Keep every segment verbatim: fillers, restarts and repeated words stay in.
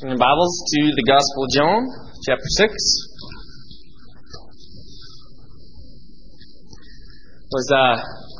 Turn your Bibles to the Gospel of John, chapter six. Was uh,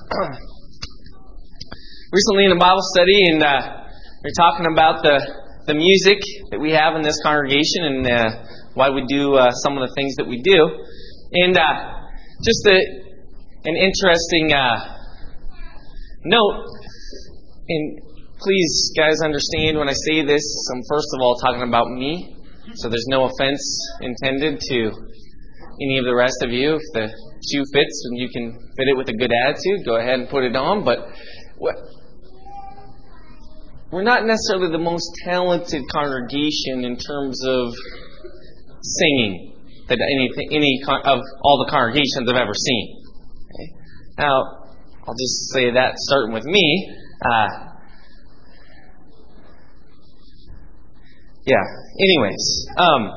recently in a Bible study, and uh, we we're talking about the, the music that we have in this congregation and uh, why we do uh, some of the things that we do. And uh, just a, an interesting uh, note, and please, guys, understand when I say this, I'm first of all talking about me, so there's no offense intended to any of the rest of you. If the shoe fits and you can fit it with a good attitude, go ahead and put it on. But what, we're not necessarily the most talented congregation in terms of singing that anything, any of all the congregations I've ever seen. Okay? Now, I'll just say that starting with me. Uh, Yeah. Anyways, um,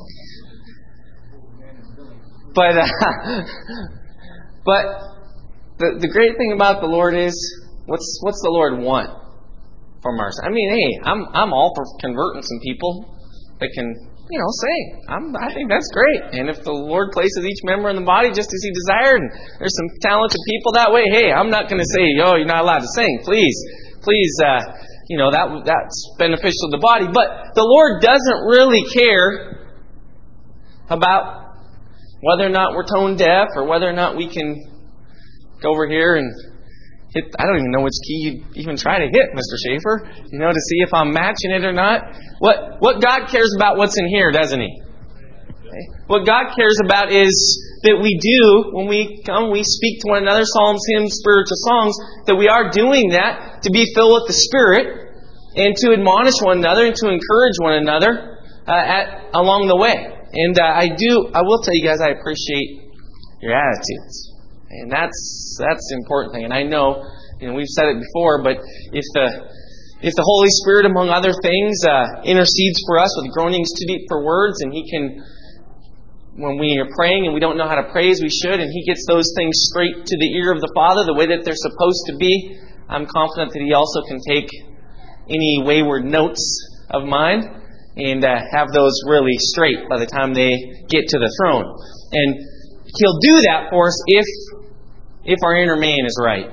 but uh, but the the great thing about the Lord is what's what's the Lord want from us? I mean, hey, I'm I'm all for converting some people that can you know sing. I'm I think that's great. And if the Lord places each member in the body just as He desired, and there's some talented people that way, hey, I'm not going to say, oh, you're not allowed to sing. Please, please. Uh, You know, that that's beneficial to the body. But the Lord doesn't really care about whether or not we're tone deaf or whether or not we can go over here and hit, I don't even know which key you'd even try to hit, Mister Schaefer, you know, to see if I'm matching it or not. What, what God cares about what's in here, doesn't He? Okay. What God cares about is that we do, when we come, we speak to one another, psalms, hymns, spiritual songs, that we are doing that to be filled with the Spirit and to admonish one another and to encourage one another uh, at along the way. And uh, I do, I will tell you guys, I appreciate your attitudes. And that's that's the important thing. And I know, you know, we've said it before, but if the if the Holy Spirit, among other things, uh, intercedes for us with groanings too deep for words, and He can, when we are praying and we don't know how to pray as we should, and He gets those things straight to the ear of the Father, the way that they're supposed to be, I'm confident that He also can take any wayward notes of mine and uh, have those really straight by the time they get to the throne. And He'll do that for us if if our inner man is right.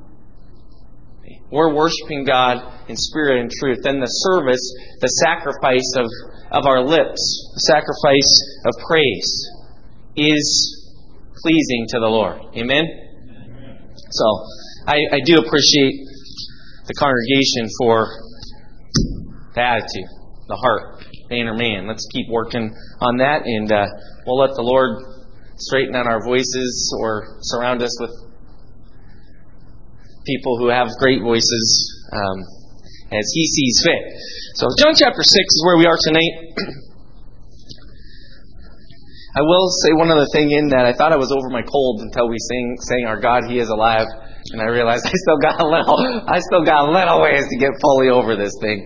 We're worshiping God in spirit and truth. Then the service, the sacrifice of, of our lips, the sacrifice of praise is pleasing to the Lord. Amen? So, I, I do appreciate the congregation for the attitude, the heart, the inner man. Let's keep working on that, and uh, we'll let the Lord straighten out our voices or surround us with people who have great voices um, as He sees fit. So John chapter six is where we are tonight. I will say one other thing in that I thought I was over my cold until we sang, sang Our God, He is Alive. And I realized I still got a little, I still got a little ways to get fully over this thing.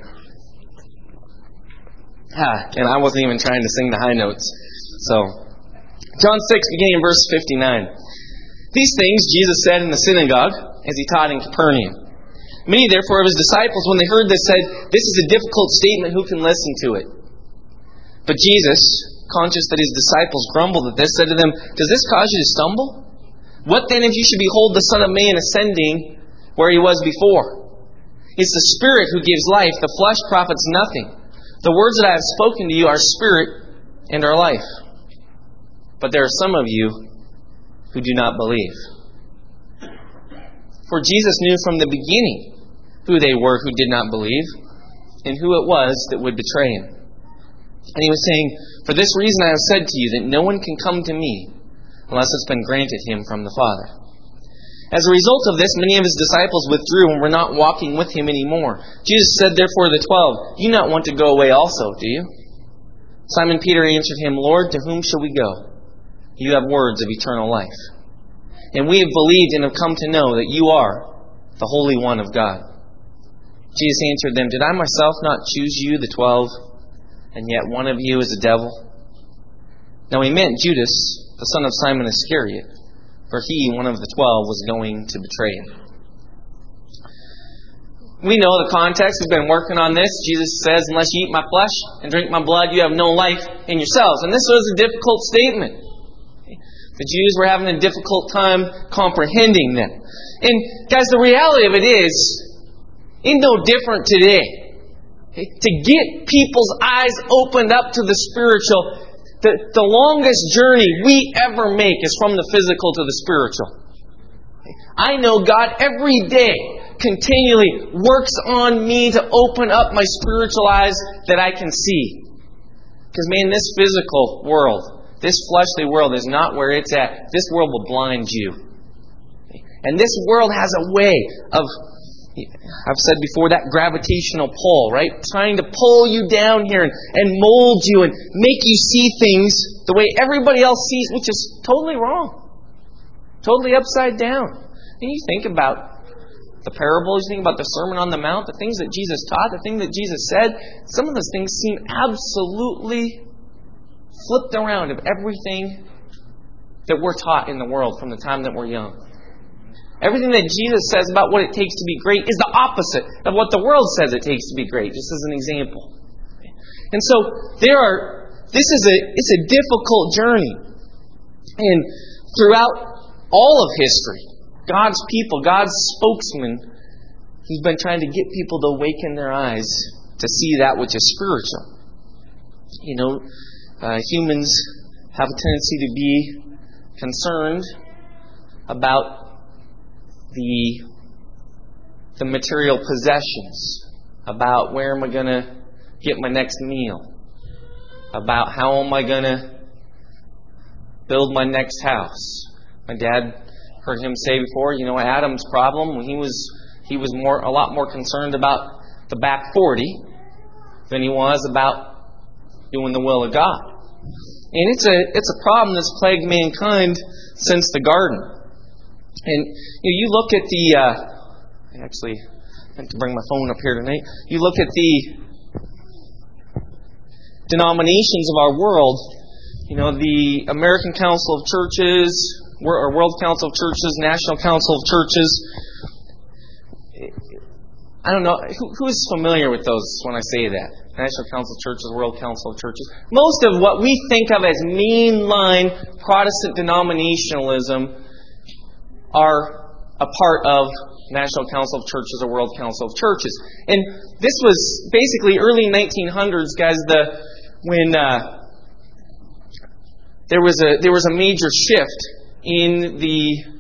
Ah, and I wasn't even trying to sing the high notes. So, John six, beginning in verse fifty-nine. These things Jesus said in the synagogue as He taught in Capernaum. Many, therefore, of His disciples, when they heard this, said, "This is a difficult statement. Who can listen to it?" But Jesus, conscious that His disciples grumbled at this, said to them, "Does this cause you to stumble? What then if you should behold the Son of Man ascending where He was before? It's the Spirit who gives life. The flesh profits nothing. The words that I have spoken to you are spirit and are life. But there are some of you who do not believe." For Jesus knew from the beginning who they were who did not believe and who it was that would betray Him. And He was saying, "For this reason I have said to you that no one can come to me unless it's been granted him from the Father." As a result of this, many of His disciples withdrew and were not walking with Him anymore. Jesus said therefore to the twelve, "You not want to go away also, do you?" Simon Peter answered Him, "Lord, to whom shall we go? You have words of eternal life. And we have believed and have come to know that You are the Holy One of God." Jesus answered them, "Did I myself not choose you, the twelve, and yet one of you is a devil?" Now He meant Judas, the son of Simon Iscariot, for he, one of the twelve, was going to betray Him. We know the context. We've been working on this. Jesus says, unless you eat my flesh and drink my blood, you have no life in yourselves. And this was a difficult statement. The Jews were having a difficult time comprehending them. And guys, the reality of it is, it's no different today. To get people's eyes opened up to the spiritual, the, the longest journey we ever make is from the physical to the spiritual. I know God every day continually works on me to open up my spiritual eyes that I can see. Because, man, this physical world, this fleshly world is not where it's at. This world will blind you. And this world has a way of, I've said before, that gravitational pull, right? Trying to pull you down here and, and mold you and make you see things the way everybody else sees, which is totally wrong. Totally upside down. And you think about the parables, you think about the Sermon on the Mount, the things that Jesus taught, the things that Jesus said, some of those things seem absolutely flipped around of everything that we're taught in the world from the time that we're young. Everything that Jesus says about what it takes to be great is the opposite of what the world says it takes to be great, just as an example. And so there are this is a it's a difficult journey. And throughout all of history, God's people, God's spokesman, He's been trying to get people to awaken their eyes to see that which is spiritual. You know, uh, humans have a tendency to be concerned about the the material possessions, about where am I going to get my next meal, about how am I going to build my next house. My dad heard him say before, you know, Adam's problem, when he was he was more a lot more concerned about the back forty than he was about doing the will of God. And it's a it's a problem that's plagued mankind since the garden. And you know, you look at the uh, I actually I have to bring my phone up here tonight. You look at the denominations of our world. You know, the American Council of Churches, or World Council of Churches, National Council of Churches. I don't know. Who, who is familiar with those when I say that? National Council of Churches, World Council of Churches. Most of what we think of as mainline Protestant denominationalism are a part of National Council of Churches or World Council of Churches. And this was basically early nineteen hundreds, guys, the when uh, there was a there was a major shift in the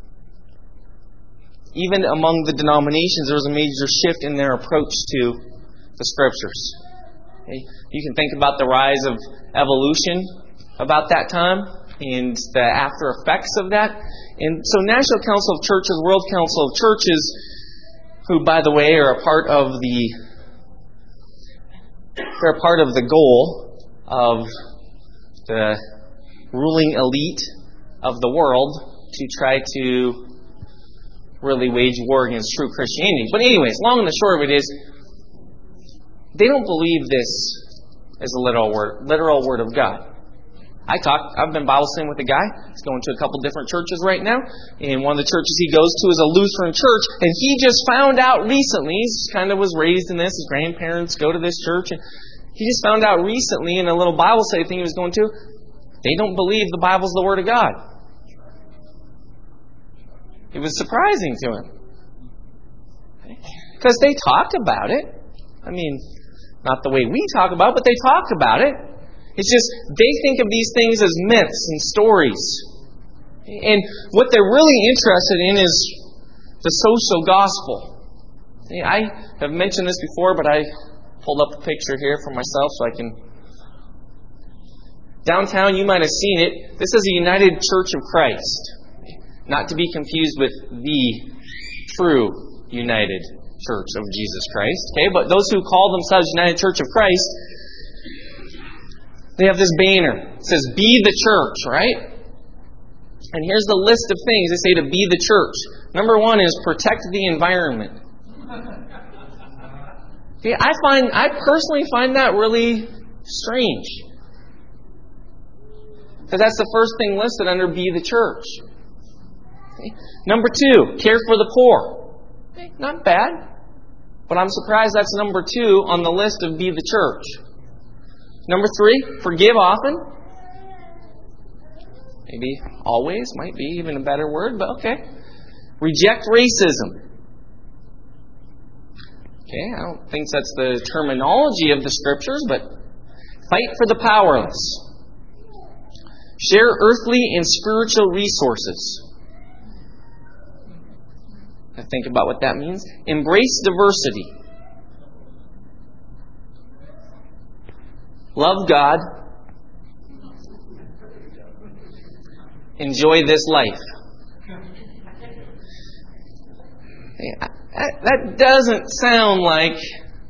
even among the denominations, there was a major shift in their approach to the Scriptures. Okay? You can think about the rise of evolution about that time and the after effects of that. And so National Council of Churches, World Council of Churches, who, by the way, are a part of the they're a part of the goal of the ruling elite of the world to try to really wage war against true Christianity. But anyways, long and the short of it is, they don't believe this is a literal word, literal word of God. I talked, I've been Bible studying with a guy. He's going to a couple different churches right now. And one of the churches he goes to is a Lutheran church. And he just found out recently, he kind of was raised in this, his grandparents go to this church. And he just found out recently in a little Bible study thing he was going to, they don't believe the Bible's the Word of God. It was surprising to him. Because they talked about it. I mean, not the way we talk about it, but they talk about it. It's just, they think of these things as myths and stories. And what they're really interested in is the social gospel. See, I have mentioned this before, but I pulled up a picture here for myself so I can... Downtown, you might have seen it. This is the United Church of Christ. Not to be confused with the true United Church of Jesus Christ. Okay, but those who call themselves United Church of Christ, they have this banner. It says, "Be the church," right? And here's the list of things they say to be the church. Number one is protect the environment. Okay, I find I personally find that really strange. Because that's the first thing listed under be the church. Okay. Number two, care for the poor. Okay, not bad. But I'm surprised that's number two on the list of be the church. Number three, forgive often. Maybe always might be even a better word, but okay. Reject racism. Okay, I don't think that's the terminology of the Scriptures, but fight for the powerless. Share earthly and spiritual resources. I think about what that means. Embrace diversity. Love God. Enjoy this life. That doesn't sound like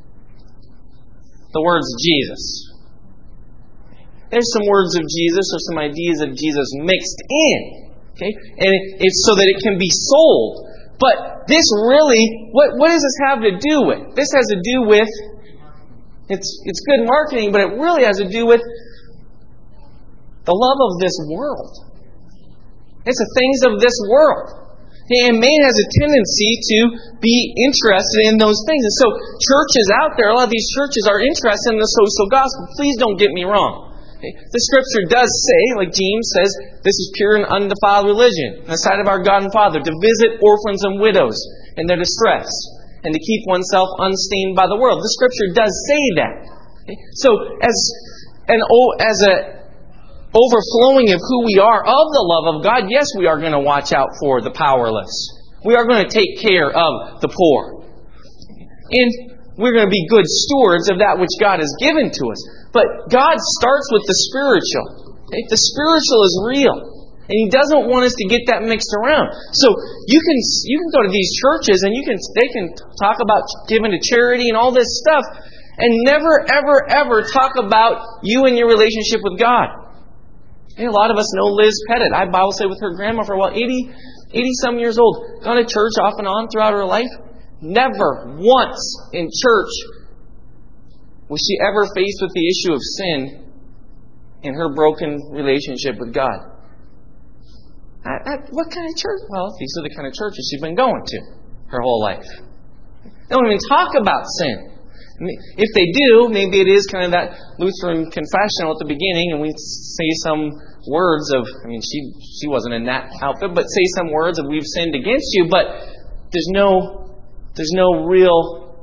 the words of Jesus. There's some words of Jesus or some ideas of Jesus mixed in. Okay? And it's so that it can be sold. But this really, what, what does this have to do with? This has to do with, it's, it's good marketing, but it really has to do with the love of this world. It's the things of this world. And man has a tendency to be interested in those things. And so churches out there, a lot of these churches are interested in the social gospel. Please don't get me wrong. Okay? The Scripture does say, like James says, this is pure and undefiled religion in the sight of our God and Father, to visit orphans and widows in their distress and to keep oneself unstained by the world. The Scripture does say that. Okay? So as an as a overflowing of who we are, of the love of God, yes, we are going to watch out for the powerless. We are going to take care of the poor. And we're going to be good stewards of that which God has given to us. But God starts with the spiritual. Okay? The spiritual is real. And He doesn't want us to get that mixed around. So you can you can go to these churches and you can they can talk about giving to charity and all this stuff and never, ever, ever talk about you and your relationship with God. Hey, a lot of us know Liz Pettit. I Bible studied with her grandma for a while, eighty, eighty-some years old. Gone to church off and on throughout her life. Never once in church was she ever faced with the issue of sin in her broken relationship with God. I, I, what kind of church? Well, these are the kind of churches she's been going to her whole life. They don't even talk about sin. If they do, maybe it is kind of that Lutheran confessional at the beginning, and we say some words of, I mean, she she wasn't in that outfit, but say some words of we've sinned against you, but there's no there's no real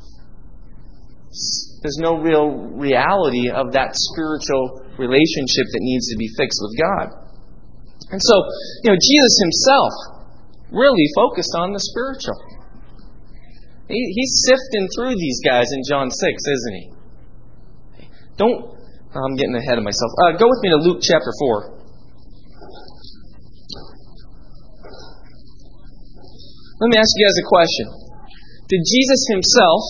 there's no real reality of that spiritual relationship that needs to be fixed with God. And so, you know, Jesus Himself really focused on the spiritual. He, he's sifting through these guys in John six, isn't He? Don't... I'm getting ahead of myself. Uh, go with me to Luke chapter four. Let me ask you guys a question. Did Jesus Himself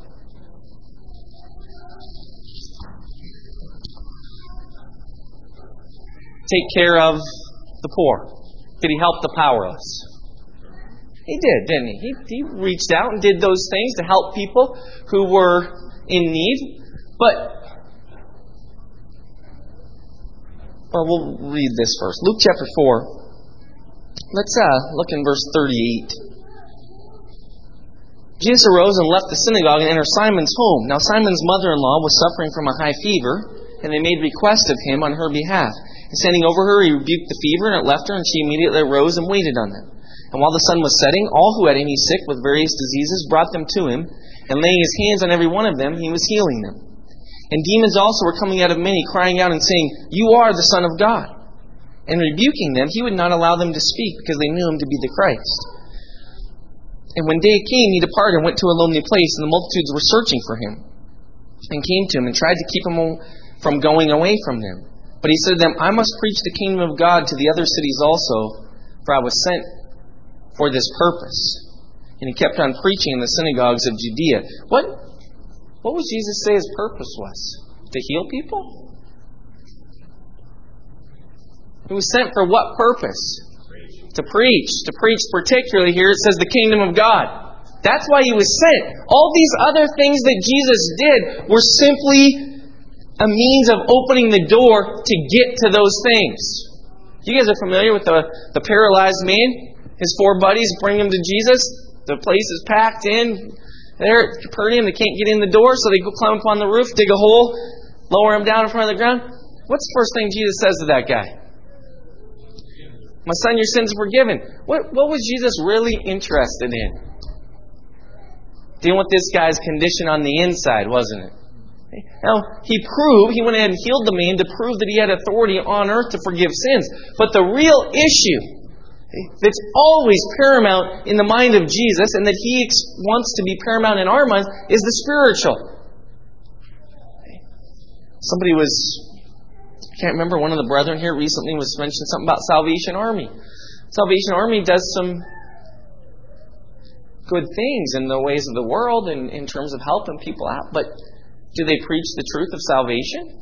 take care of the poor? Did He help the powerless? He did, didn't he? he? He reached out and did those things to help people who were in need. But, well, we'll read this first. Luke chapter four. Let's uh, look in verse thirty-eight. Jesus arose and left the synagogue and entered Simon's home. Now Simon's mother-in-law was suffering from a high fever, and they made request of Him on her behalf. And sending over her, He rebuked the fever, and it left her, and she immediately arose and waited on them. And while the sun was setting, all who had any sick with various diseases brought them to Him, and laying His hands on every one of them, He was healing them. And demons also were coming out of many, crying out and saying, "You are the Son of God." And rebuking them, He would not allow them to speak, because they knew Him to be the Christ. And when day came, He departed and went to a lonely place, and the multitudes were searching for Him, and came to Him, and tried to keep Him from going away from them. But He said to them, "I must preach the kingdom of God to the other cities also, for I was sent for this purpose." And He kept on preaching in the synagogues of Judea. What, what would Jesus say His purpose was? To heal people? He was sent for what purpose? To preach. To preach particularly here, it says the kingdom of God. That's why He was sent. All these other things that Jesus did were simply a means of opening the door to get to those things. You guys are familiar with the, the paralyzed man? His four buddies bring him to Jesus. The place is packed in. They're at Capernaum. They can't get in the door, so they go climb up on the roof, dig a hole, lower him down in front of the ground. What's the first thing Jesus says to that guy? My son, your sins are forgiven. What, what was Jesus really interested in? Dealing with this guy's condition on the inside, wasn't it? Now, he proved, he went ahead and healed the man to prove that he had authority on earth to forgive sins. But the real issue that's always paramount in the mind of Jesus, and that He wants to be paramount in our minds, is the spiritual. Somebody was, I can't remember, one of the brethren here recently was mentioning something about Salvation Army. Salvation Army does some good things in the ways of the world and in terms of helping people out, but do they preach the truth of salvation?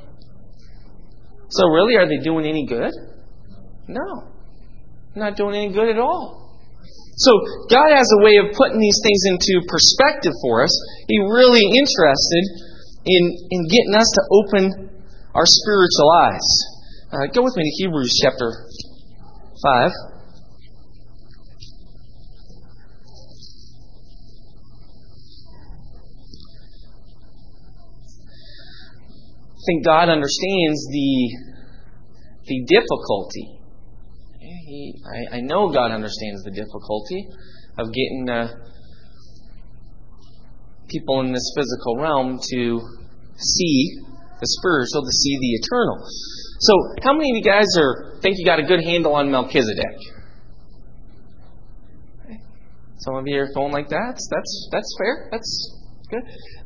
So really, are they doing any good? No. Not doing any good at all. So God has a way of putting these things into perspective for us. He's really interested in, in getting us to open our spiritual eyes. Uh, go with me to Hebrews chapter five. I think God understands the, the difficulty. He, I, I know God understands the difficulty of getting uh, people in this physical realm to see the spiritual, to see the eternal. So, how many of you guys are think you got a good handle on Melchizedek? Some of you are going like that. That's that's, that's fair. That's good.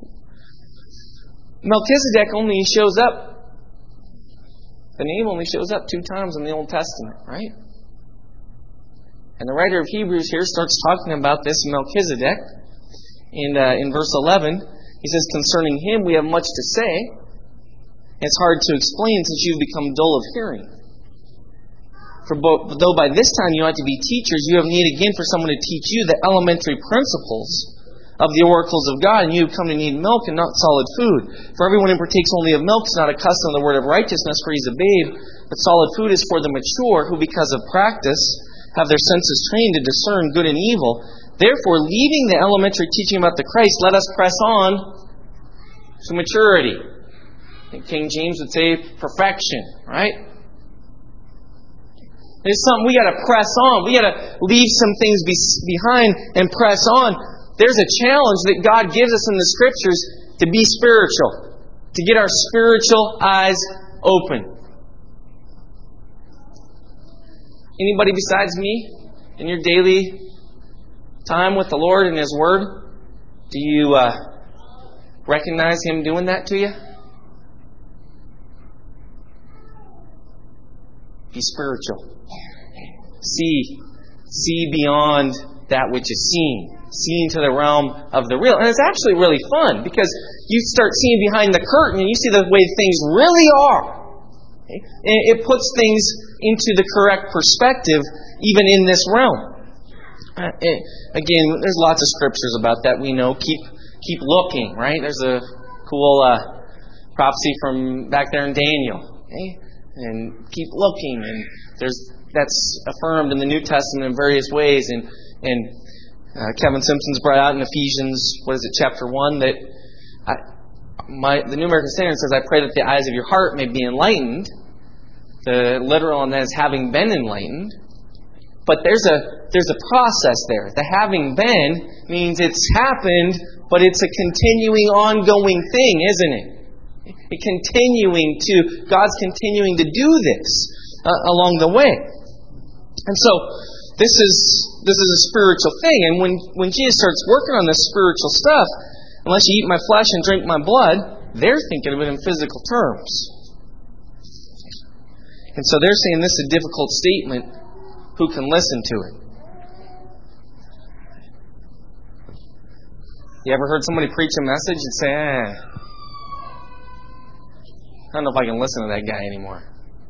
Melchizedek only shows up. The name only shows up two times in the Old Testament, right? And the writer of Hebrews here starts talking about this Melchizedek. And uh, in verse eleven, he says, concerning him we have much to say. It's hard to explain since you've become dull of hearing. For though by this time you ought to be teachers, you have need again for someone to teach you the elementary principles of the oracles of God, and you have come to need milk and not solid food. For everyone who partakes only of milk is not accustomed to the word of righteousness, for he is a babe. But solid food is for the mature, who because of practice have their senses trained to discern good and evil. Therefore, leaving the elementary teaching about the Christ, let us press on to maturity. And King James would say perfection, right? There's something we got to press on. We got to leave some things be- behind and press on. There's a challenge that God gives us in the Scriptures to be spiritual, to get our spiritual eyes open. Anybody besides me in your daily time with the Lord and His Word, do you uh, recognize Him doing that to you? Be spiritual. See, see beyond that which is seen. Seeing to the realm of the real. And it's actually really fun because you start seeing behind the curtain and you see the way things really are. Okay? And it puts things into the correct perspective even in this realm. Uh, it, again, there's lots of scriptures about that we know. Keep keep looking, right? There's a cool uh, prophecy from back there in Daniel. Okay? And keep looking. And there's that's affirmed in the New Testament in various ways. And and Uh, Kevin Simpson's brought out in Ephesians, what is it, chapter one, that I, my, the New American Standard says, I pray that the eyes of your heart may be enlightened. The literal on that is having been enlightened. But there's a there's a process there. The having been means it's happened, but it's a continuing, ongoing thing, isn't it? It continuing to, God's continuing to do this uh, along the way. And so, This is this is a spiritual thing. And when, when Jesus starts working on this spiritual stuff, unless you eat my flesh and drink my blood, they're thinking of it in physical terms. And so they're saying this is a difficult statement. Who can listen to it? You ever heard somebody preach a message and say, eh, I don't know if I can listen to that guy anymore.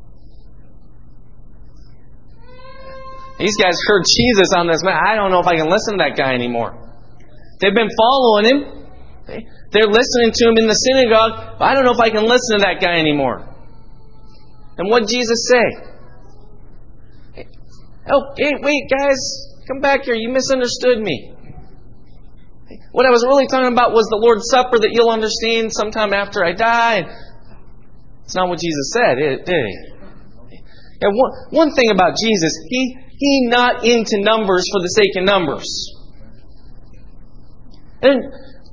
These guys heard Jesus on this man. I don't know if I can listen to that guy anymore. They've been following him. They're listening to him in the synagogue. But I don't know if I can listen to that guy anymore. And what did Jesus say? Oh, hey, wait, guys. Come back here. You misunderstood me. What I was really talking about was the Lord's Supper that you'll understand sometime after I die. It's not what Jesus said, did He? And one, one thing about Jesus, He He not into numbers for the sake of numbers. And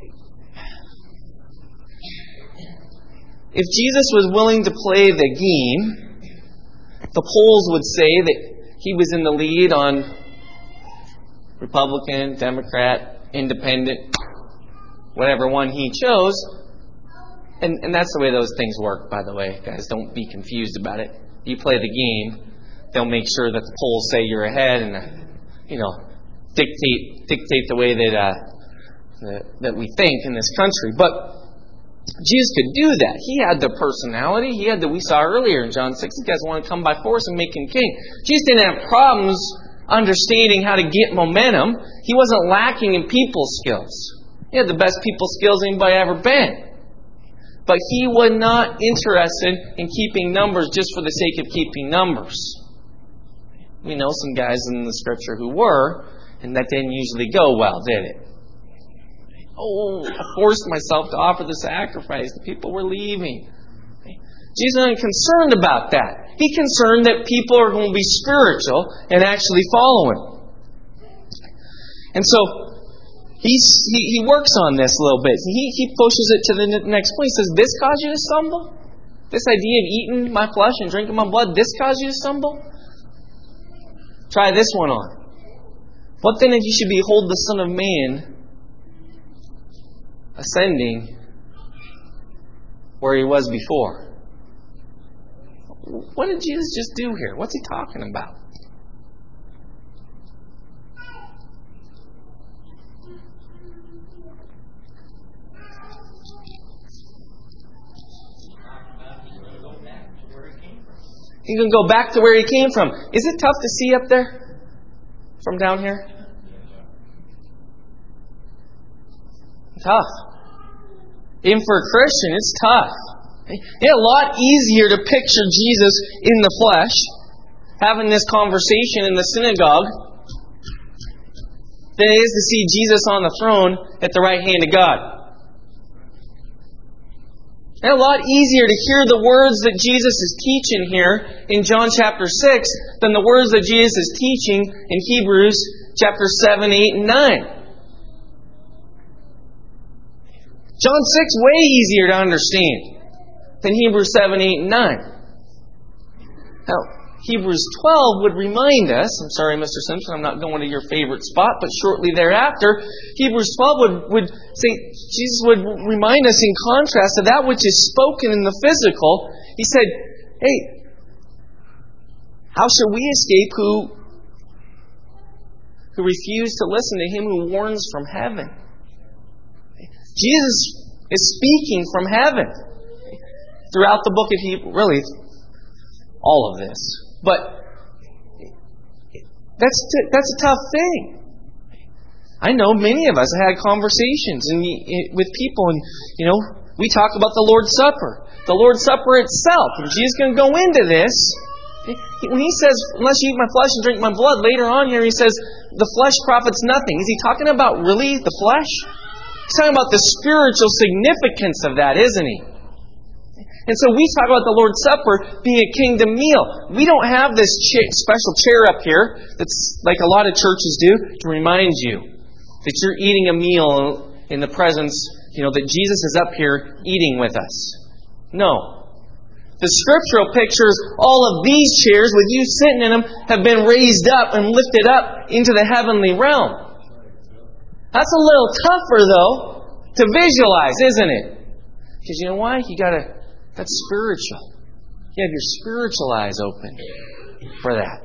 if Jesus was willing to play the game, the polls would say that He was in the lead on Republican, Democrat, Independent, whatever one He chose. And, and that's the way those things work, by the way. Guys, don't be confused about it. You play the game, they'll make sure that the polls say you're ahead and, you know, dictate dictate the way that, uh, that, that we think in this country. But Jesus could do that. He had the personality. He had the, we saw earlier in John six, these guys want to come by force and make Him king. Jesus didn't have problems understanding how to get momentum. He wasn't lacking in people skills. He had the best people skills anybody ever been. But He was not interested in keeping numbers just for the sake of keeping numbers. We know some guys in the Scripture who were, and that didn't usually go well, did it? Oh, I forced myself to offer the sacrifice. The people were leaving. Jesus isn't concerned about that. He's concerned that people are going to be spiritual and actually follow Him. And so he's, he, he works on this a little bit. He, he pushes it to the next point. He says, this caused you to stumble? This idea of eating my flesh and drinking my blood, this caused you to stumble? Try this one on. What then if you should behold the Son of Man ascending where He was before? What did Jesus just do here? What's He talking about? He can go back to where He came from. Is it tough to see up there from down here? Tough. Even for a Christian, it's tough. It's a lot easier to picture Jesus in the flesh, having this conversation in the synagogue, than it is to see Jesus on the throne at the right hand of God. It's a lot easier to hear the words that Jesus is teaching here in John chapter six than the words that Jesus is teaching in Hebrews chapter seven, eight, and nine. John six, way easier to understand than Hebrews seven, eight, and nine. Now, Hebrews twelve would remind us, I'm sorry, Mister Simpson, I'm not going to your favorite spot, but shortly thereafter, Hebrews twelve would, would say, Jesus would remind us in contrast to that which is spoken in the physical. He said, hey, how shall we escape who, who refuse to listen to Him who warns from heaven? Jesus is speaking from heaven throughout the book of Hebrews, really, all of this. But that's that's a tough thing. I know many of us have had conversations and with people, and you know, we talk about the Lord's Supper, the Lord's Supper itself. And Jesus is going to go into this when He says, "Unless you eat my flesh and drink my blood." Later on here, He says, "The flesh profits nothing." Is He talking about really the flesh? He's talking about the spiritual significance of that, isn't He? And so we talk about the Lord's Supper being a kingdom meal. We don't have this cha- special chair up here that's like a lot of churches do to remind you that you're eating a meal in the presence, you know, that Jesus is up here eating with us. No. The scriptural pictures, all of these chairs with you sitting in them, have been raised up and lifted up into the heavenly realm. That's a little tougher, though, to visualize, isn't it? Because you know why? You got to... That's spiritual. You have your spiritual eyes open for that.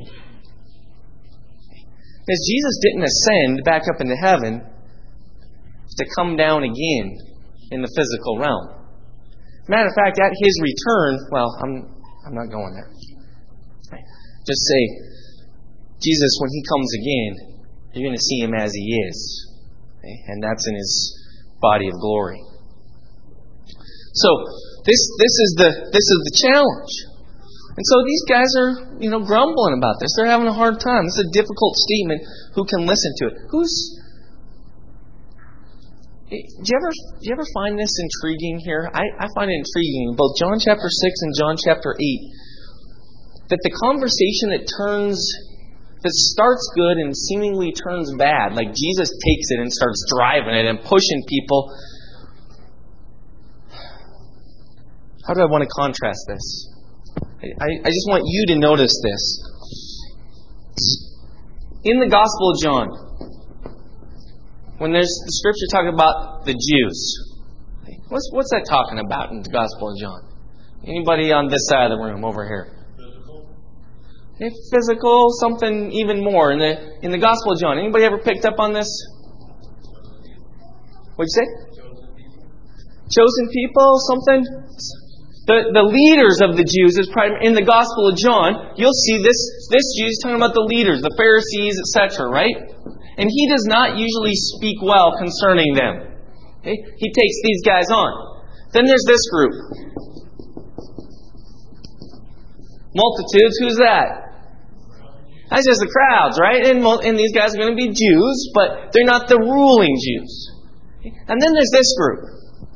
Because Jesus didn't ascend back up into heaven to come down again in the physical realm. Matter of fact, at His return, well, I'm I'm not going there. Just say, Jesus, when He comes again, you're going to see Him as He is. Okay? And that's in His body of glory. So, This this is the this is the challenge. And so these guys are, you know, grumbling about this. They're having a hard time. This is a difficult statement. Who can listen to it? Who's Do you ever do you ever find this intriguing here? I, I find it intriguing in both John chapter six and John chapter eight that the conversation that turns that starts good and seemingly turns bad, like Jesus takes it and starts driving it and pushing people. How do I want to contrast this? I, I just want you to notice this. In the Gospel of John, when there's the scripture talking about the Jews, what's what's that talking about in the Gospel of John? Anybody on this side of the room over here? Okay, physical, something even more. In the in the Gospel of John, anybody ever picked up on this? What'd you say? Chosen people, something. The the leaders of the Jews is prim- in the Gospel of John. You'll see this this Jews talking about the leaders, the Pharisees, et cetera. Right? And he does not usually speak well concerning them. Okay? He takes these guys on. Then there's this group. Multitudes. Who's that? That's just the crowds, right? And, and these guys are going to be Jews, but they're not the ruling Jews. Okay? And then there's this group.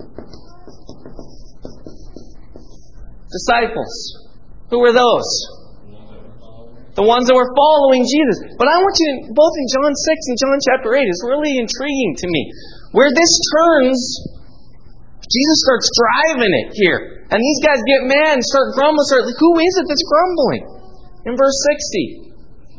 Disciples. Who were those? The ones that were following Jesus. But I want you to, both in John six and John chapter eight, it's really intriguing to me. Where this turns, Jesus starts driving it here. And these guys get mad and start grumbling. Start, who is it that's grumbling? In verse sixty.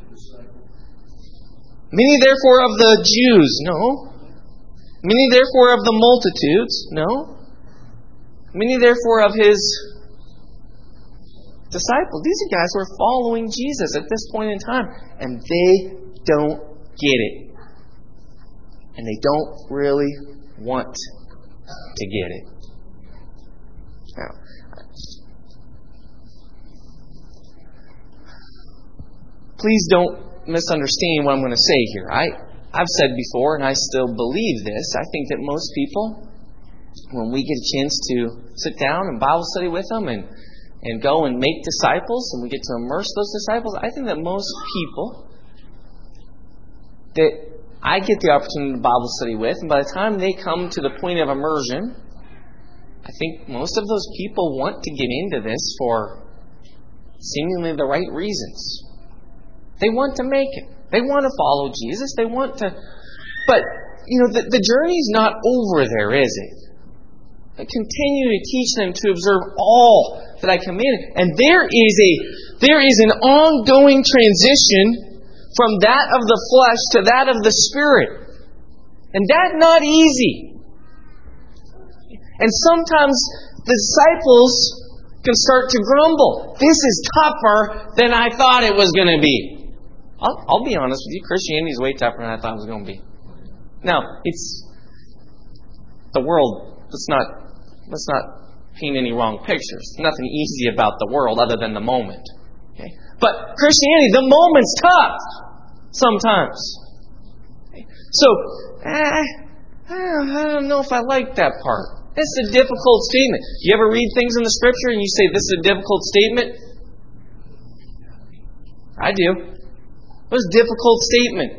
Many therefore of the Jews, no. Many therefore of the multitudes, no. Many therefore of his disciples. These are guys who are following Jesus at this point in time. And they don't get it. And they don't really want to get it. Now, please don't misunderstand what I'm going to say here. I, I've said before, and I still believe this, I think that most people, when we get a chance to sit down and Bible study with them and and go and make disciples, and we get to immerse those disciples, I think that most people that I get the opportunity to Bible study with, and by the time they come to the point of immersion, I think most of those people want to get into this for seemingly the right reasons. They want to make it. They want to follow Jesus. They want to... But, you know, the, the journey's not over there, is it? I continue to teach them to observe all that I commanded. And there is a there is an ongoing transition from that of the flesh to that of the Spirit. And that's not easy. And sometimes the disciples can start to grumble. This is tougher than I thought it was going to be. I'll, I'll be honest with you. Christianity is way tougher than I thought it was going to be. Now, it's the world. Let's not let's not paint any wrong pictures. Nothing easy about the world other than the moment. Okay? But Christianity, the moment's tough sometimes. Okay? So, eh, I don't know if I like that part. It's a difficult statement. You ever read things in the Scripture and you say, this is a difficult statement? I do. It was a difficult statement.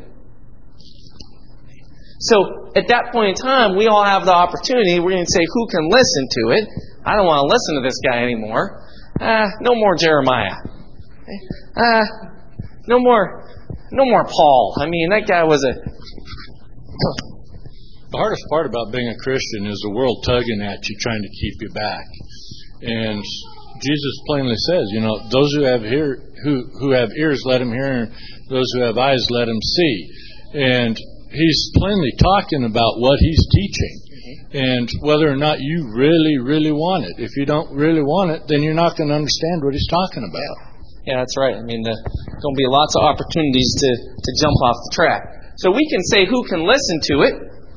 So, at that point in time, we all have the opportunity. We're going to say, who can listen to it? I don't want to listen to this guy anymore. Ah, no more Jeremiah. Ah, no more, no more Paul. I mean, that guy was a... The hardest part about being a Christian is the world tugging at you, trying to keep you back. And Jesus plainly says, you know, those who have ear, who who have ears, let them hear, and those who have eyes, let them see. And he's plainly talking about what he's teaching, and whether or not you really, really want it. If you don't really want it, then you're not going to understand what he's talking about. Yeah, that's right. I mean, there's going to be lots of opportunities to, to jump off the track. So we can say who can listen to it,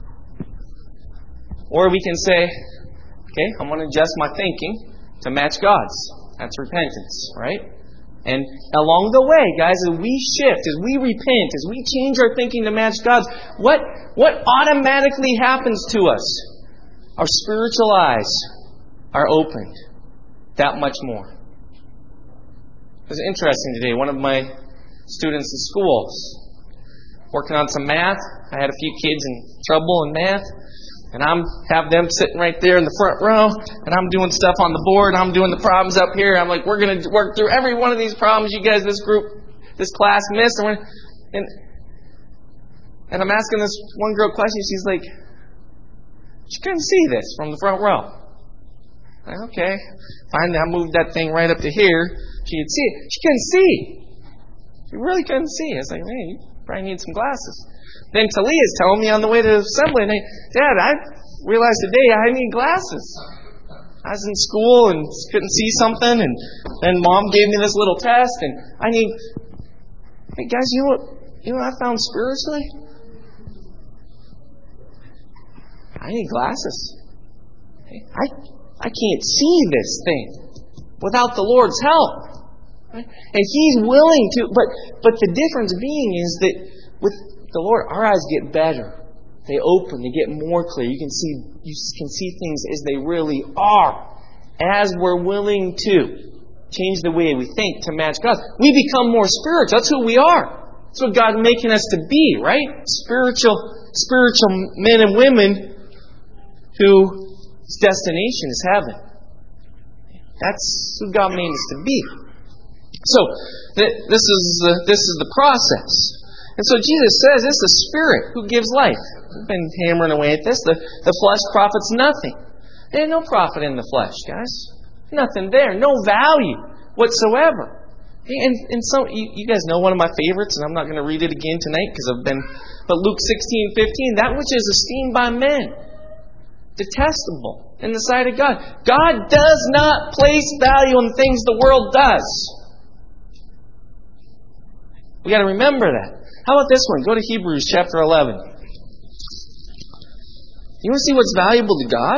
or we can say, okay, I'm going to adjust my thinking to match God's. That's repentance, right? And along the way, guys, as we shift, as we repent, as we change our thinking to match God's, what, what automatically happens to us? Our spiritual eyes are opened that much more. It was interesting today. One of my students in school working on some math. I had a few kids in trouble in math. And I'm have them sitting right there in the front row, and I'm doing stuff on the board, and I'm doing the problems up here. I'm like, we're going to work through every one of these problems you guys, this group, this class missed. And, and, and I'm asking this one girl a question. She's like, she couldn't see this from the front row. I'm like, okay. Finally, I moved that thing right up to here. She could see it. She couldn't see. She really couldn't see. I was like, man, you probably need some glasses. Then Talia's telling me on the way to assembly, and I, Dad, I realized today I need glasses. I was in school and couldn't see something, and then Mom gave me this little test, and I need. Hey guys, you know what? You know what I found spiritually? I need glasses. I I can't see this thing without the Lord's help, and He's willing to. But but the difference being is that with the Lord, our eyes get better. They open. They get more clear. You can see you can see things as they really are, as we're willing to change the way we think to match God. We become more spiritual. That's who we are. That's what God's making us to be, right? Spiritual, spiritual men and women whose destination is heaven. That's who God made us to be. So th- this is uh, this is the process. And so Jesus says it's the Spirit who gives life. We've been hammering away at this. The, the flesh profits nothing. There's no profit in the flesh, guys. Nothing there. No value whatsoever. And, and so you, you guys know one of my favorites, and I'm not going to read it again tonight because I've been. But Luke sixteen fifteen, that which is esteemed by men, detestable in the sight of God. God does not place value on things the world does. We got to remember that. How about this one? Go to Hebrews chapter eleven. You want to see what's valuable to God?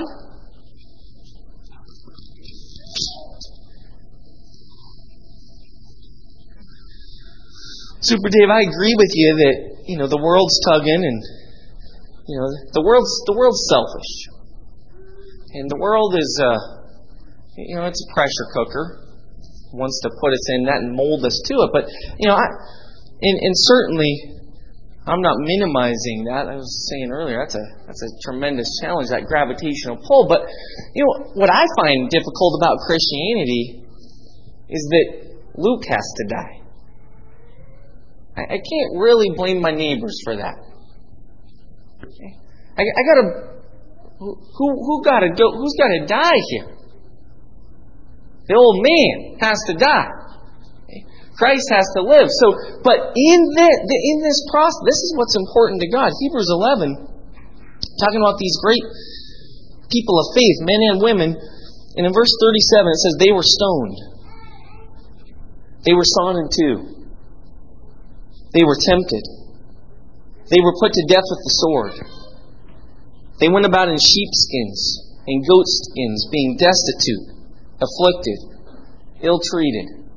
Super Dave, I agree with you that, you know, the world's tugging and, you know, the world's the world's selfish. And the world is, uh, you know, it's a pressure cooker. It wants to put us in that and mold us to it. But, you know, I... And, and certainly, I'm not minimizing that. I was saying earlier, that's a that's a tremendous challenge, that gravitational pull. But you know what I find difficult about Christianity is that Luke has to die. I, I can't really blame my neighbors for that. Okay? I, I gotta who who got to go? Who's got to die here? The old man has to die. Christ has to live. So, but in this, in this process, this is what's important to God. Hebrews eleven, talking about these great people of faith, men and women, and in verse thirty-seven it says they were stoned. They were sawn in two. They were tempted. They were put to death with the sword. They went about in sheepskins and goatskins, being destitute, afflicted, ill-treated.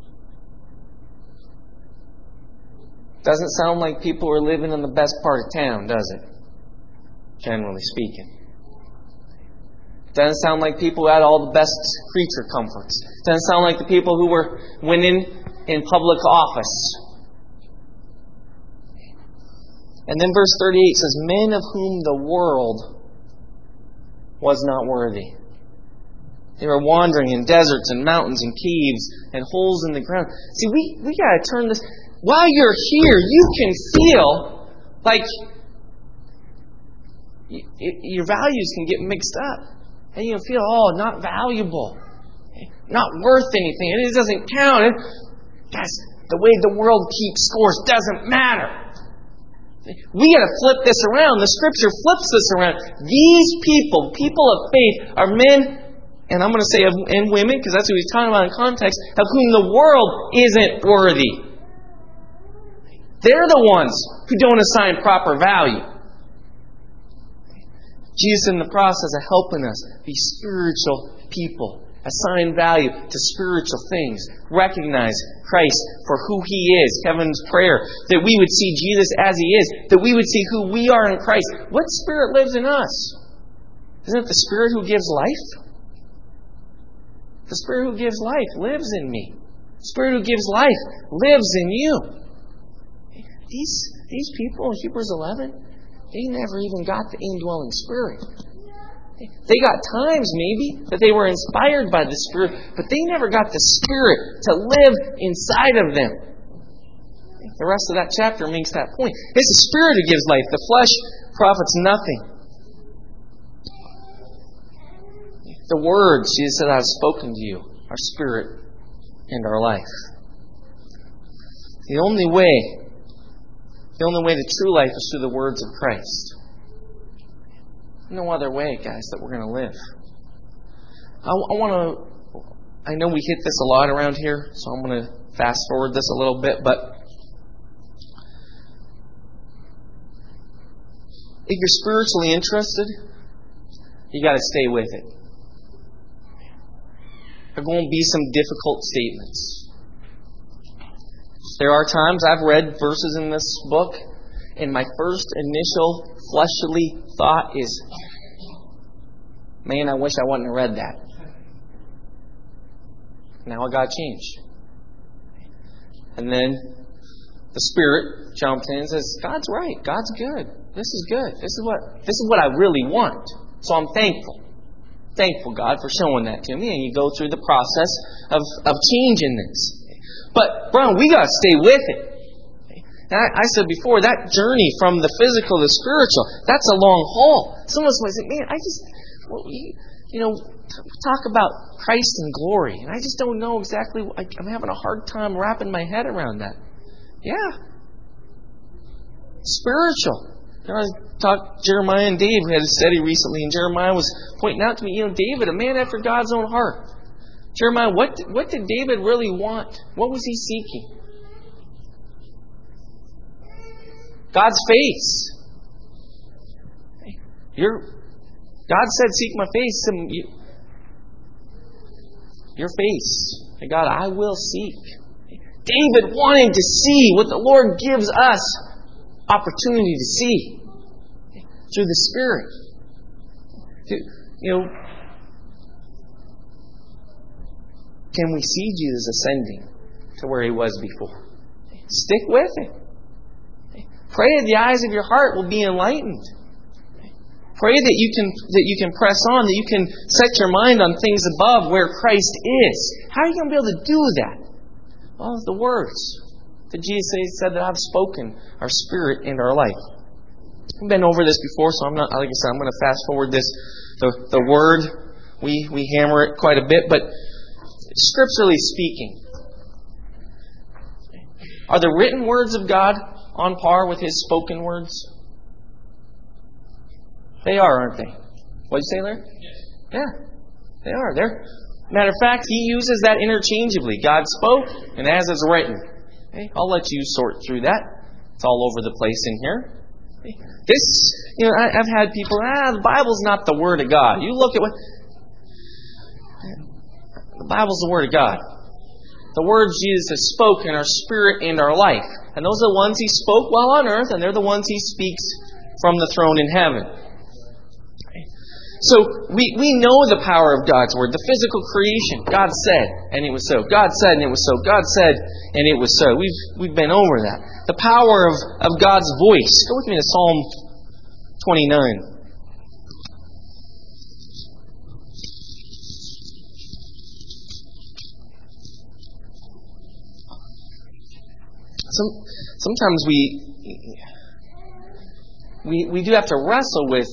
Doesn't sound like people are living in the best part of town, does it? Generally speaking. Doesn't sound like people who had all the best creature comforts. Doesn't sound like the people who were winning in public office. And then verse thirty-eight says, men of whom the world was not worthy. They were wandering in deserts and mountains and caves and holes in the ground. See, we, we got to turn this... While you're here, you can feel like you, it, your values can get mixed up. And you feel, oh, not valuable. Not worth anything. It doesn't count. It, guys, the way the world keeps scores doesn't matter. We got to flip this around. The Scripture flips this around. These people, people of faith, are men, and I'm going to say of, and women, because that's what he's talking about in context, of whom the world isn't worthy. They're the ones who don't assign proper value. Jesus in the process of helping us be spiritual people, assign value to spiritual things, recognize Christ for who He is, Kevin's prayer, that we would see Jesus as He is, that we would see who we are in Christ. What Spirit lives in us? Isn't it the Spirit who gives life? The Spirit who gives life lives in me. The Spirit who gives life lives in you. These, these people in Hebrews eleven, they never even got the indwelling Spirit. They got times, maybe, that they were inspired by the Spirit, but they never got the Spirit to live inside of them. The rest of that chapter makes that point. It's the Spirit who gives life. The flesh profits nothing. The words Jesus said, I have spoken to you, are Spirit and our life. The only way, the only way to true life is through the words of Christ. No other way, guys, that we're going to live. I, I want to, I know we hit this a lot around here, so I'm going to fast forward this a little bit, but if you're spiritually interested, you got to stay with it. There are going to be some difficult statements. There are times I've read verses in this book, and my first initial fleshly thought is, man, I wish I wouldn't have read that. Now I got to change. And then the Spirit jumps in and says, God's right. God's good. This is good. This is what this is what I really want. So I'm thankful. Thankful, God, for showing that to me. And you go through the process of, of changing this. But, Brian, we got to stay with it. And I, I said before, that journey from the physical to the spiritual, that's a long haul. Some of us might say, man, I just, well, you know, talk about Christ and glory. And I just don't know exactly, I'm having a hard time wrapping my head around that. Yeah. Spiritual. You know, I talked Jeremiah and Dave. We had a study recently, and Jeremiah was pointing out to me, you know, David, a man after God's own heart. Jeremiah, what, what did David really want? What was he seeking? God's face. You're, God said, seek my face. And you, your face. God, I will seek. David wanting to see what the Lord gives us opportunity to see through the Spirit. You know, can we see Jesus ascending to where He was before? Stick with it. Pray that the eyes of your heart will be enlightened. Pray that you can that you can press on, that you can set your mind on things above where Christ is. How are you going to be able to do that? Well, the words that Jesus said that I've spoken are Spirit in our life. We've been over this before, so I'm not, like I said, I'm going to fast forward this. The the word, we, we hammer it quite a bit, but scripturally speaking, are the written words of God on par with His spoken words? They are, aren't they? What did you say, Larry? Yeah, they are. They're, matter of fact, He uses that interchangeably. God spoke, and as it's written. Okay? I'll let you sort through that. It's all over the place in here. Okay? This, you know, I, I've had people, ah, the Bible's not the Word of God. You look at what... The Bible's the Word of God. The words Jesus has spoken are Spirit and our life. And those are the ones He spoke while on earth, and they're the ones He speaks from the throne in heaven. So we, we know the power of God's Word. The physical creation. God said, and it was so. God said, and it was so. God said, and it was so. We've we've been over that. The power of, of God's voice. Go with me to Psalm twenty-nine. Some, sometimes we, we we do have to wrestle with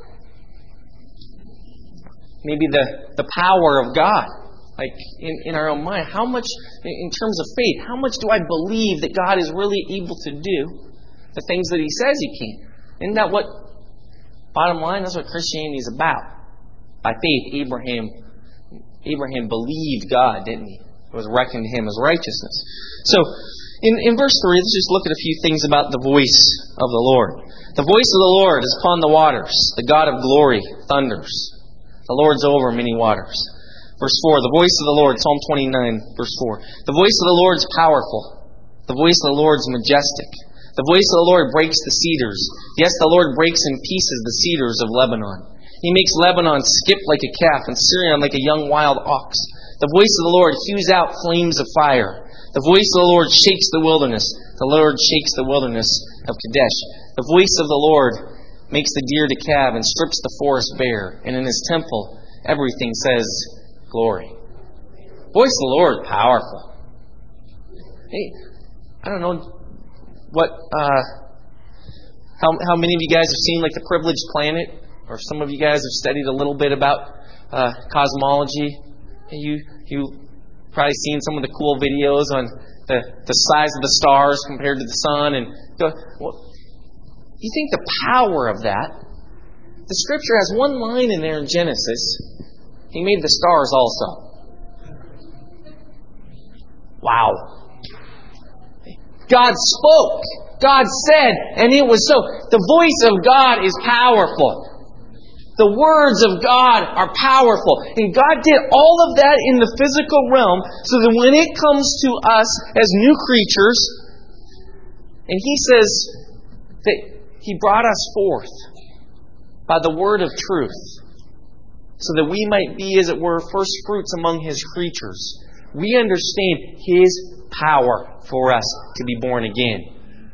maybe the, the power of God, like in, in our own mind. How much, in terms of faith, how much do I believe that God is really able to do the things that He says He can? Isn't that what, bottom line, that's what Christianity is about? By faith, Abraham Abraham believed God, didn't he? It was reckoned to him as righteousness. So, in, in verse three, let's just look at a few things about the voice of the Lord. The voice of the Lord is upon the waters. The God of glory thunders. The Lord's over many waters. Verse four, the voice of the Lord, Psalm twenty-nine, verse four. The voice of the Lord is powerful. The voice of the Lord is majestic. The voice of the Lord breaks the cedars. Yes, the Lord breaks in pieces the cedars of Lebanon. He makes Lebanon skip like a calf and Syrian like a young wild ox. The voice of the Lord hews out flames of fire. The voice of the Lord shakes the wilderness. The Lord shakes the wilderness of Kadesh. The voice of the Lord makes the deer to calve, and strips the forest bare. And in His temple, everything says, glory. Voice of the Lord, powerful. Hey, I don't know what, uh, how how many of you guys have seen like The Privileged Planet, or some of you guys have studied a little bit about uh, cosmology. You you probably seen some of the cool videos on the the size of the stars compared to the sun, and go, well, you think the power of that? The Scripture has one line in there in Genesis. He made the stars also. Wow. God spoke. God said, and it was so. The voice of God is powerful. The words of God are powerful. And God did all of that in the physical realm so that when it comes to us as new creatures, and He says that He brought us forth by the word of truth so that we might be, as it were, first fruits among His creatures. We understand His power for us to be born again.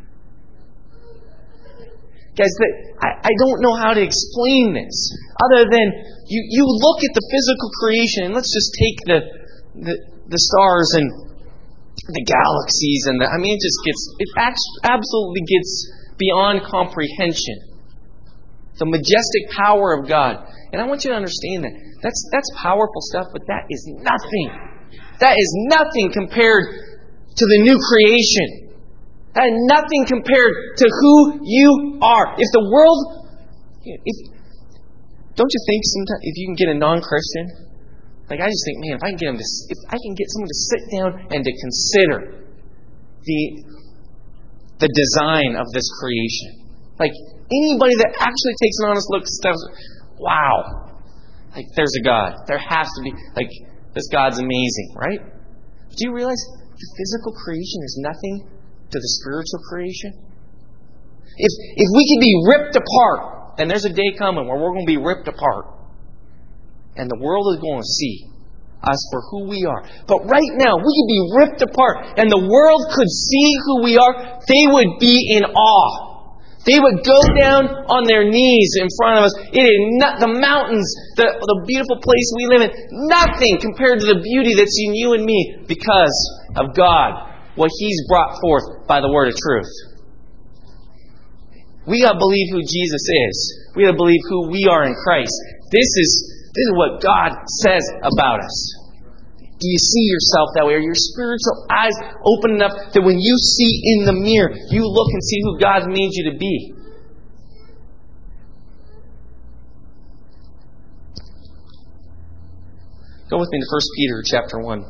Guys, I, I don't know how to explain this other than you, you look at the physical creation, and let's just take the, the the stars and the galaxies and the, I mean it just gets it absolutely gets beyond comprehension. The majestic power of God. And I want you to understand that. That's that's powerful stuff, but that is nothing. That is nothing compared to the new creation. That is nothing compared to who you are. If the world, if don't you think sometimes if you can get a non-Christian, like I just think, man, if I can get them to, if I can get someone to sit down and to consider the the design of this creation, like anybody that actually takes an honest look at stuff, wow, like there's a God. There has to be, like this God's amazing, right? Do you realize the physical creation is nothing to the spiritual creation? If if we could be ripped apart, and there's a day coming where we're going to be ripped apart, and the world is going to see us for who we are. But right now, we could be ripped apart, and the world could see who we are. They would be in awe. They would go down on their knees in front of us. It is not, the mountains, the, the beautiful place we live in, nothing compared to the beauty that's in you and me because of God, what He's brought forth by the word of truth. We got to believe who Jesus is. We got to believe who we are in Christ. This is this is what God says about us. Do you see yourself that way? Are your spiritual eyes open enough that when you see in the mirror, you look and see who God made you to be? Go with me to First Peter chapter one.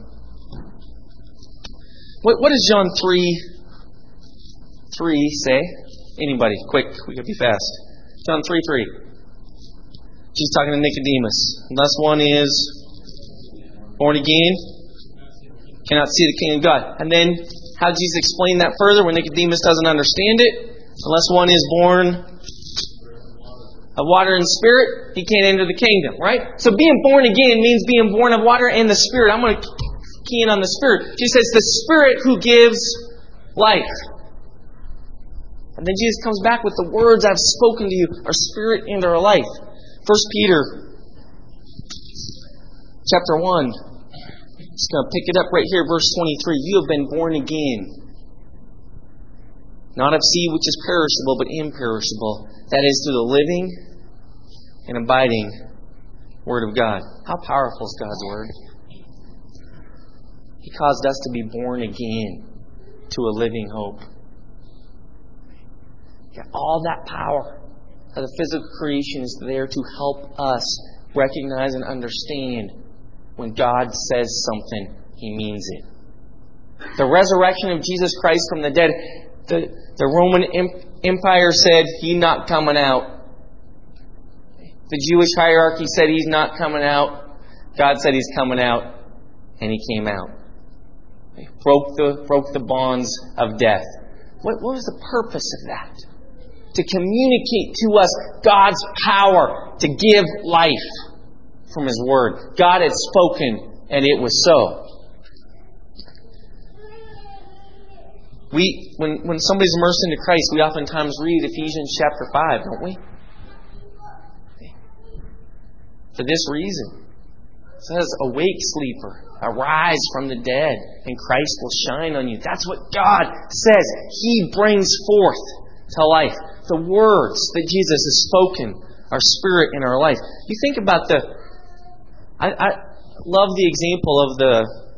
What, what does John three three say? Anybody, quick, we gotta be fast. John three three. Jesus talking to Nicodemus. Unless one is born again, cannot see the kingdom of God. And then, how does Jesus explain that further when Nicodemus doesn't understand it? Unless one is born of water and spirit, he can't enter the kingdom, right? So being born again means being born of water and the Spirit. I'm going to key in on the Spirit. Jesus says, the Spirit who gives life. And then Jesus comes back with the words I've spoken to you are spirit and are life. First Peter chapter one. Just going to pick it up right here, verse twenty-three. You have been born again. Not of seed which is perishable, but imperishable. That is through the living and abiding Word of God. How powerful is God's Word? He caused us to be born again to a living hope. Yeah, all that power of the physical creation is there to help us recognize and understand when God says something, He means it. The resurrection of Jesus Christ from the dead, the, the Roman Empire said, He's not coming out. The Jewish hierarchy said He's not coming out. God said He's coming out, and He came out. He broke the, broke the bonds of death. What, what was the purpose of that? To communicate to us God's power to give life from His Word. God had spoken, and it was so. We, when, when somebody's immersed into Christ, we oftentimes read Ephesians chapter five, don't we? For this reason, it says, awake, sleeper, arise from the dead, and Christ will shine on you. That's what God says. He brings forth to life. The words that Jesus has spoken are spirit in our life. You think about the... I, I love the example of the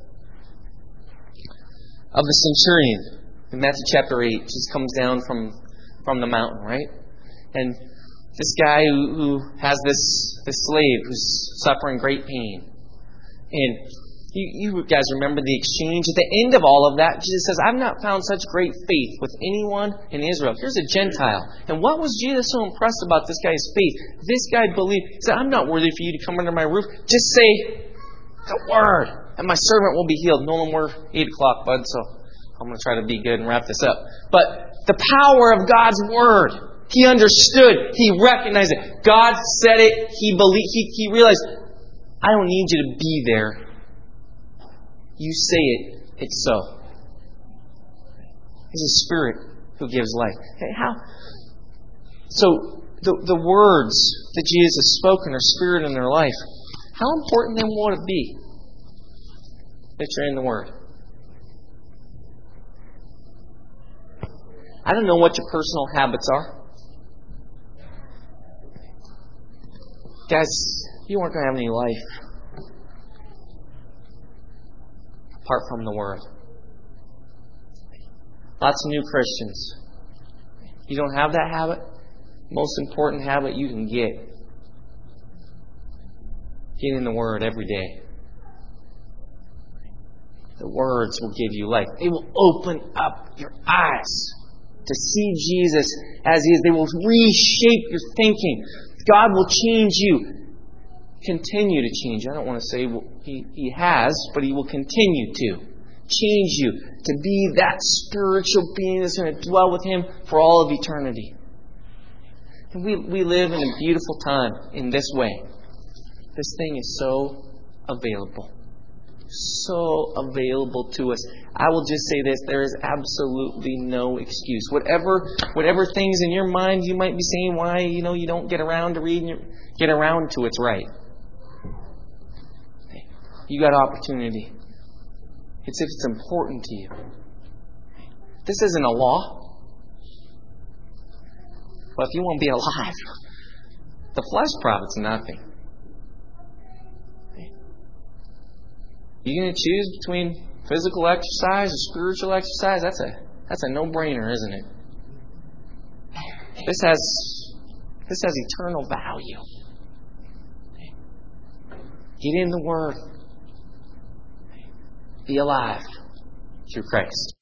of the centurion in Matthew chapter eight. Just comes down from, from the mountain, right? And this guy who, who has this, this slave who's suffering great pain. And you, you guys remember the exchange. At the end of all of that, Jesus says, I've not found such great faith with anyone in Israel. Here's a Gentile. And what was Jesus so impressed about this guy's faith? This guy believed. He said, I'm not worthy for you to come under my roof. Just say the word, and my servant will be healed. No more eight o'clock, bud, so I'm going to try to be good and wrap this up. But the power of God's word. He understood. He recognized it. God said it. He believed. He, he realized, I don't need you to be there. You say it, it's so. It's a spirit who gives life. How? So the the words that Jesus has spoken are spirit in their life. How important then will it be that you're in the Word? I don't know what your personal habits are. Guys, you aren't going to have any life apart from the Word. Lots of new Christians. You don't have that habit? Most important habit you can get. Get in the Word every day. The words will give you life. They will open up your eyes to see Jesus as He is. They will reshape your thinking. God will change you. Continue to change. I don't want to say He, he has, but He will continue to change you to be that spiritual being that's going to dwell with Him for all of eternity. And we, we live in a beautiful time in this way. This thing is so available. So available to us. I will just say this, there is absolutely no excuse. Whatever whatever things in your mind you might be saying why you know you don't get around to reading, your, get around to it's right. You got opportunity. It's if it's important to you. This isn't a law. But if you want to be alive, the flesh profits nothing. You're going to choose between physical exercise or spiritual exercise? That's a that's a no-brainer, isn't it? This has this has eternal value. Get in the Word. Be alive through Christ.